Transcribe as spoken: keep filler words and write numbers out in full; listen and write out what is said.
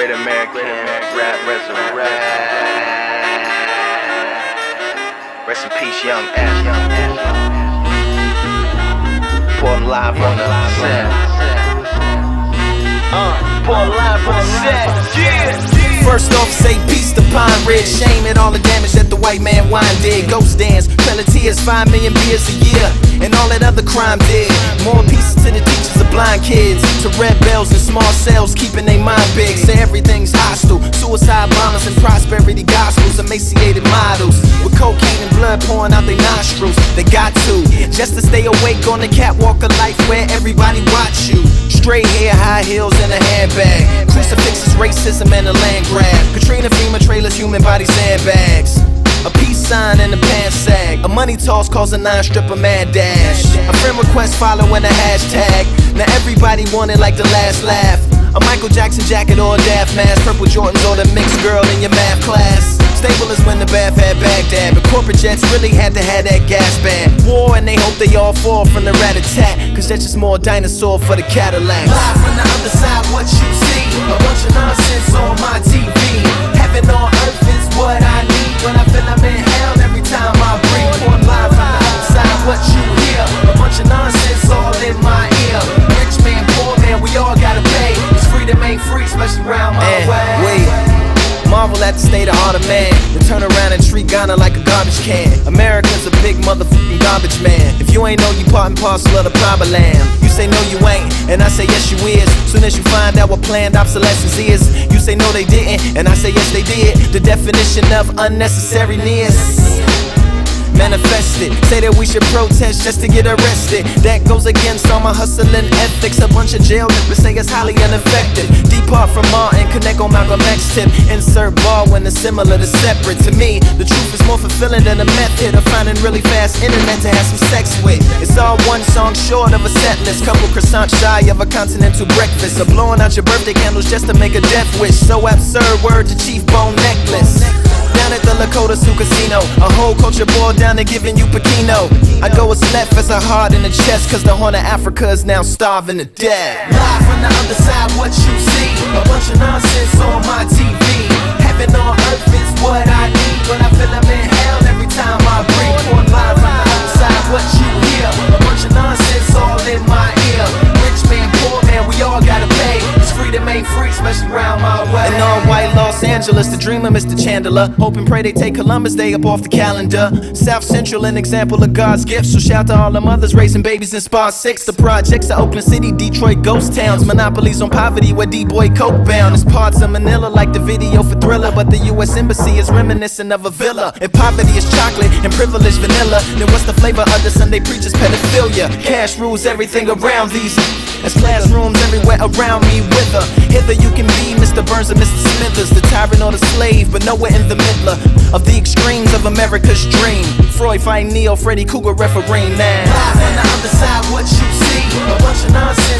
Great American Rap Resurrect. Rest in peace, Young F. Reporting live on the set. Uh, reporting live on the set. Yeah. First off, say peace to Pine Ridge. Shame at all the damage that the white man wine did. Ghost dance, Pelletiers, five million beers a year, and all that other crime did. More pieces to the teachers of blind kids, to red bells in small cells, keeping their mind big. Say everything's hostile, suicide bombers and prosperity gospels, emaciated models with cocaine and blood pouring out their nostrils. They got to, just to stay awake on the catwalk of life where everybody watch you. Straight hair, high heels, and a handbag. Crucifixes, racism, and a land grab. Katrina, FEMA trailers, human body sandbags. A peace sign and a pants sag. A money toss calls a nine stripper mad dash. A friend request following a hashtag. Now everybody wanted like the last laugh. A Michael Jackson jacket or a Daft mask. Purple Jordans or the mixed girl in your math class. Stable is when the Bath had Baghdad, but corporate jets really had to have that gas bag. War and they hope they all fall from the rat attack, cause that's just more dinosaur for the Cadillacs. Live from the other side, what you see, a bunch of nonsense on my T V. Heaven on earth is what I need when I feel I'm in hell every time I breathe. Born live from the other side, what you hear, a bunch of nonsense all in my ear. Rich man, poor man, we all gotta pay. It's freedom ain't free, especially around my and way. Wait. Marvel at the state of heart of man, then turn around and treat Ghana like a garbage can. America's a big motherfucking garbage man. If you ain't know, you part and parcel of the proper land. You say no you ain't, and I say yes you is. Soon as you find out what planned obsolescence is, you say no they didn't, and I say yes they did. The definition of unnecessariness manifested. Say that we should protest just to get arrested. That goes against all my hustling ethics. A bunch of jail nippers say it's highly ineffective. Depart from Martin, connect on Malcolm X tip. Insert bar when it's similar to separate. To me, the truth is more fulfilling than a method of finding really fast internet to have some sex with. It's all one song short of a set list. Couple croissants shy of a continental breakfast. Or blowing out your birthday candles just to make a death wish. So absurd, word to Chief Bone Necklace. Down at the Lakota Sioux Casino, a whole culture boiled down to giving you Pekino. I go as left as a heart in the chest, cause the Horn of Africa is now starving to death. Live from the other side, what you see, a bunch of nonsense on my T V. Heaven on earth is what I need when I feel I'm in hell every time I breathe. Born live from the other side, what you hear, a bunch of nonsense all in my ear. Rich man, poor man, we all gotta pay. This freedom ain't free, especially around my way. In all white Los Angeles, the dream of Mister Chandler. Hope and pray they take Columbus Day up off the calendar. South Central, an example of God's gift. So shout to all the mothers raising babies in Spar six. The projects of Oakland City, Detroit, ghost towns. Monopolies on poverty where D-boy coke bound. There's parts of Manila like the video for Thriller, but the U S Embassy is reminiscent of a villa. If poverty is chocolate and privilege vanilla, then what's the flavor of the Sunday preacher's pedophilia? Cash rules everything around these. There's classrooms everywhere around me with her. Hither you can be Mister Burns and Mister Smithers, the tyrant or the slave, but nowhere in the middle of the extremes of America's dream. Freud fighting Neo, Freddy Cougar refereeing now. Live on the other side, what you see, a bunch of nonsense